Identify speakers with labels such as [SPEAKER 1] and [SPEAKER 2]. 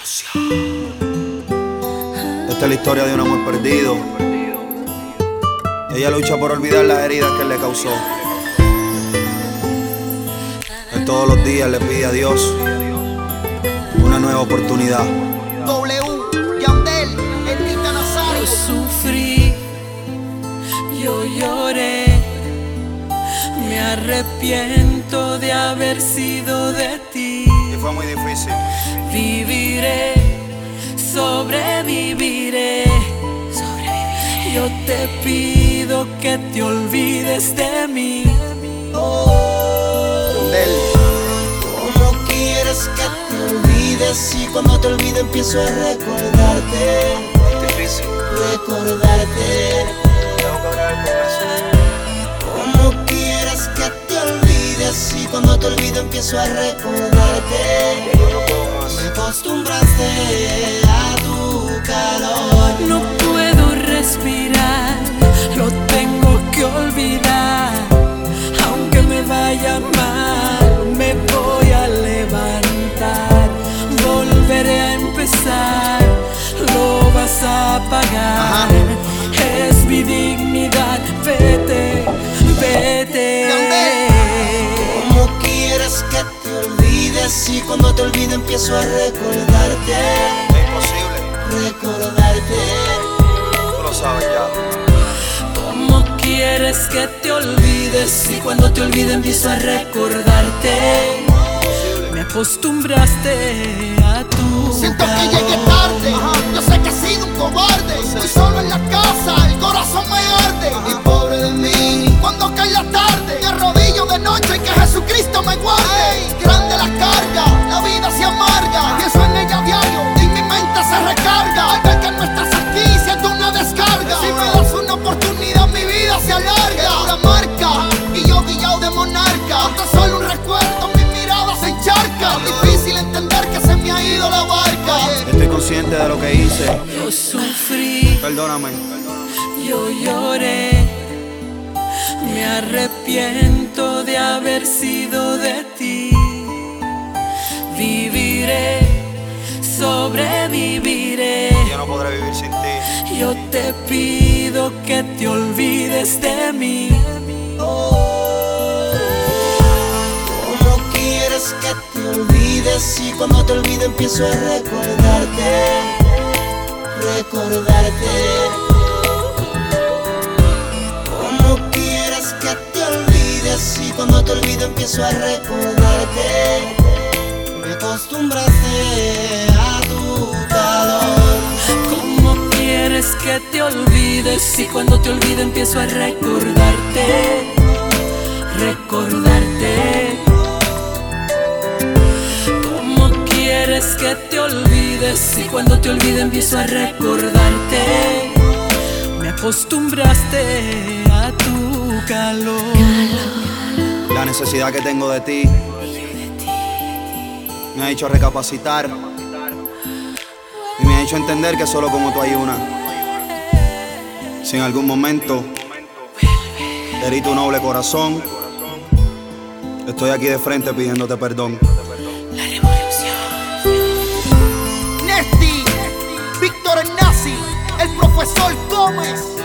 [SPEAKER 1] Esta es la historia de un amor perdido. Ella lucha por olvidar las heridas que él le causó. Él todos los días le pide a Dios una nueva oportunidad.
[SPEAKER 2] Yandel, Enita Nazario.
[SPEAKER 3] Yo sufrí, yo lloré, me arrepiento de haber sido de ti.
[SPEAKER 1] Y fue muy difícil.
[SPEAKER 3] Viviré, sobreviviré. Yo te pido que te olvides de mí.
[SPEAKER 1] Yandel.
[SPEAKER 2] ¿Cómo quieres que te olvides? Y cuando te olvido empiezo a recordarte.
[SPEAKER 1] Difícil.
[SPEAKER 2] Recordarte.
[SPEAKER 1] Tengo que hablar con eso.
[SPEAKER 2] ¿Cómo quieres que te olvides? Y cuando te olvido empiezo a recordarte.
[SPEAKER 1] Yo no puedo más.
[SPEAKER 2] Me acostumbraste a tu calor.
[SPEAKER 3] No puedo respirar, lo tengo que olvidar. Aunque me vaya mal, me voy a levantar. Volveré a empezar, lo vas a pagar. Es mi dignidad, vete, vete.
[SPEAKER 2] ¿Cómo quieres que te olvides? Y cuando te olvido empiezo a recordarte.
[SPEAKER 1] Es imposible.
[SPEAKER 2] Recordarte.
[SPEAKER 1] Tú lo sabes ya.
[SPEAKER 3] ¿Cómo quieres que te olvides? Y cuando te olvido empiezo a recordarte. Me acostumbraste a tu
[SPEAKER 4] Siento que
[SPEAKER 3] calor.
[SPEAKER 4] llegué tarde, yo sé que he sido un cobarde. Estoy solo en la casa, el corazón me arde. Y pobre de mí, cuando cae la tarde, me arrodillo de noche y que Jesucristo me guarde. Grande la carga, la vida se amarga. Pienso en ella a diario y mi mente se recarga. Al ver que no estás aquí, siento una descarga. Si me das una oportunidad, mi vida se alarga. Una marca, y yo guillao de monarca. Tan solo un recuerdo, mi mirada se encharca. Difícil entender que se me ha ido la barca.
[SPEAKER 1] Estoy consciente de lo que hice.
[SPEAKER 3] Yo sufrí,
[SPEAKER 1] Perdóname.
[SPEAKER 3] yo lloré, me arrepiento de haber sido de ti. Viviré, sobreviviré.
[SPEAKER 1] Yo no podré vivir sin ti.
[SPEAKER 3] Yo te pido que te olvides de mí.
[SPEAKER 2] ¿Cómo quieres que te olvides? Y cuando te olvido empiezo a recordarte. Recordarte. ¿Cómo quieres que te olvides? Y cuando te olvido empiezo a recordarte. Me acostumbraste a tu calor.
[SPEAKER 3] ¿Cómo quieres que te olvides? Y cuando te olvido empiezo a recordarte. Recordarte. ¿Cómo quieres que te olvides? Y cuando te olvido empiezo a recordarte. Me acostumbraste a tu calor.
[SPEAKER 1] La necesidad que tengo de ti me ha hecho recapacitar y me ha hecho entender que solo como tú hay una. Si en algún momento herí tu noble corazón, estoy aquí de frente pidiéndote perdón.
[SPEAKER 4] Nesti, Víctor el Nazi, el profesor Gómez.